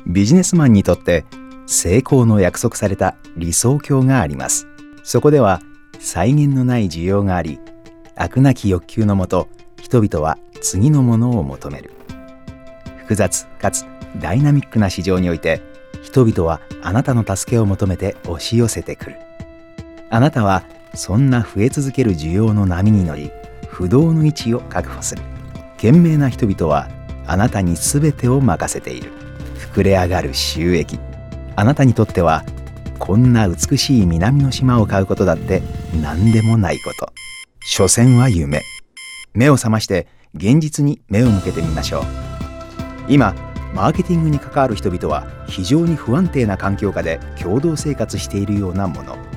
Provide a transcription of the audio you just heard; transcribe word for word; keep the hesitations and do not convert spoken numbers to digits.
ビジネスマンにとって成功の約束された理想郷があります。そこでは際限のない需要があり、飽くなき欲求のもと、人々は次のものを求める。複雑かつダイナミックな市場において、人々はあなたの助けを求めて押し寄せてくる。あなたはそんな増え続ける需要の波に乗り、不動の位置を確保する。賢明な人々はあなたに全てを任せている。膨れ上がる収益。あなたにとってはこんな美しい南の島を買うことだって何でもないこと。所詮は夢。目を覚まして現実に目を向けてみましょう。今マーケティングに関わる人々は非常に不安定な環境下で共同生活しているようなもの。